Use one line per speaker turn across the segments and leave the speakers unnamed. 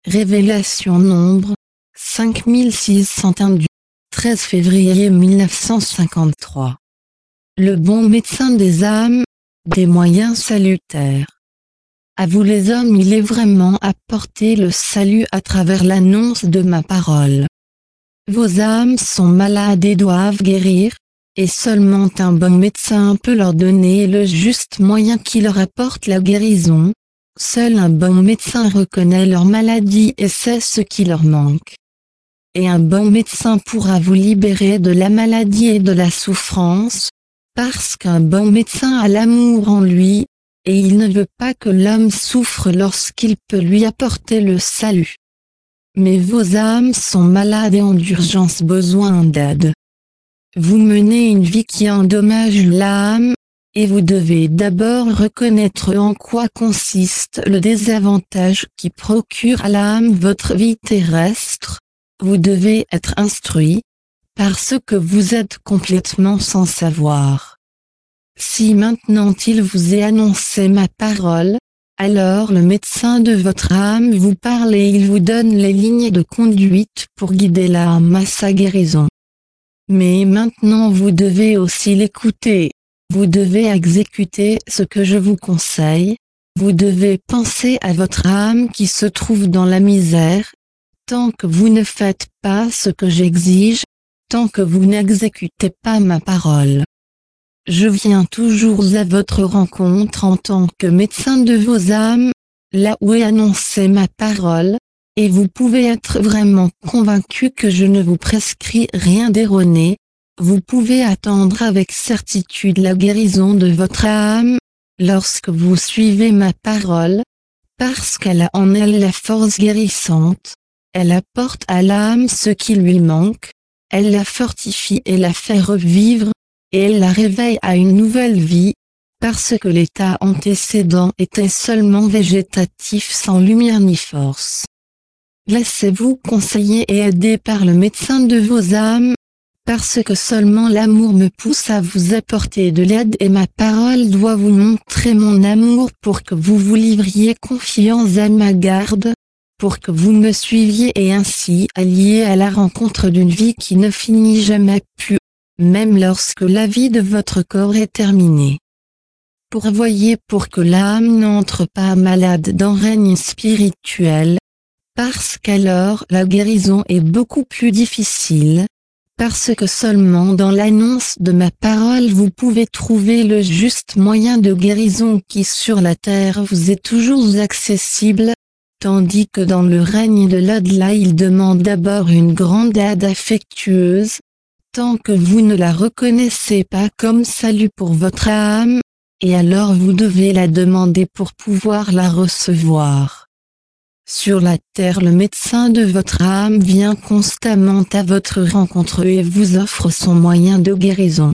Révélation Nombre 5601 du 13 février 1953. Le bon médecin des âmes, des moyens salutaires. À vous les hommes, il est vraiment apporté le salut à travers l'annonce de ma parole. Vos âmes sont malades et doivent guérir, et seulement un bon médecin peut leur donner le juste moyen qui leur apporte la guérison. Seul un bon médecin reconnaît leur maladie et sait ce qui leur manque. Et un bon médecin pourra vous libérer de la maladie et de la souffrance, parce qu'un bon médecin a l'amour en lui, et il ne veut pas que l'homme souffre lorsqu'il peut lui apporter le salut. Mais vos âmes sont malades et ont d'urgence besoin d'aide. Vous menez une vie qui endommage l'âme, et vous devez d'abord reconnaître en quoi consiste le désavantage qui procure à l'âme votre vie terrestre. Vous devez être instruit, parce que vous êtes complètement sans savoir. Si maintenant il vous est annoncé ma parole, alors le médecin de votre âme vous parle et il vous donne les lignes de conduite pour guider l'âme à sa guérison. Mais maintenant vous devez aussi l'écouter. Vous devez exécuter ce que je vous conseille. Vous devez penser à votre âme qui se trouve dans la misère. Tant que vous ne faites pas ce que j'exige, tant que vous n'exécutez pas ma parole. Je viens toujours à votre rencontre en tant que médecin de vos âmes, là où est annoncée ma parole, et vous pouvez être vraiment convaincu que je ne vous prescris rien d'erroné. Vous pouvez attendre avec certitude la guérison de votre âme, lorsque vous suivez ma parole, parce qu'elle a en elle la force guérissante. Elle apporte à l'âme ce qui lui manque, elle la fortifie et la fait revivre, et elle la réveille à une nouvelle vie, parce que l'état antécédent était seulement végétatif sans lumière ni force. Laissez-vous conseiller et aider par le médecin de vos âmes, parce que seulement l'amour me pousse à vous apporter de l'aide et ma parole doit vous montrer mon amour pour que vous vous livriez confiance à ma garde, pour que vous me suiviez et ainsi alliez à la rencontre d'une vie qui ne finit jamais plus, même lorsque la vie de votre corps est terminée. Pourvoyez pour que l'âme n'entre pas malade dans le règne spirituel, parce qu'alors la guérison est beaucoup plus difficile, parce que seulement dans l'annonce de ma parole vous pouvez trouver le juste moyen de guérison qui sur la terre vous est toujours accessible, tandis que dans le règne de l'au-delà il demande d'abord une grande aide affectueuse, tant que vous ne la reconnaissez pas comme salut pour votre âme, et alors vous devez la demander pour pouvoir la recevoir. Sur la terre le médecin de votre âme vient constamment à votre rencontre et vous offre son moyen de guérison.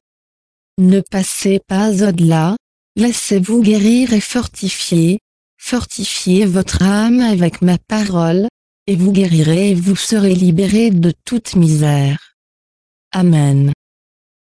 Ne passez pas au-delà, laissez-vous guérir et fortifier votre âme avec ma parole, et vous guérirez et vous serez libéré de toute misère. Amen.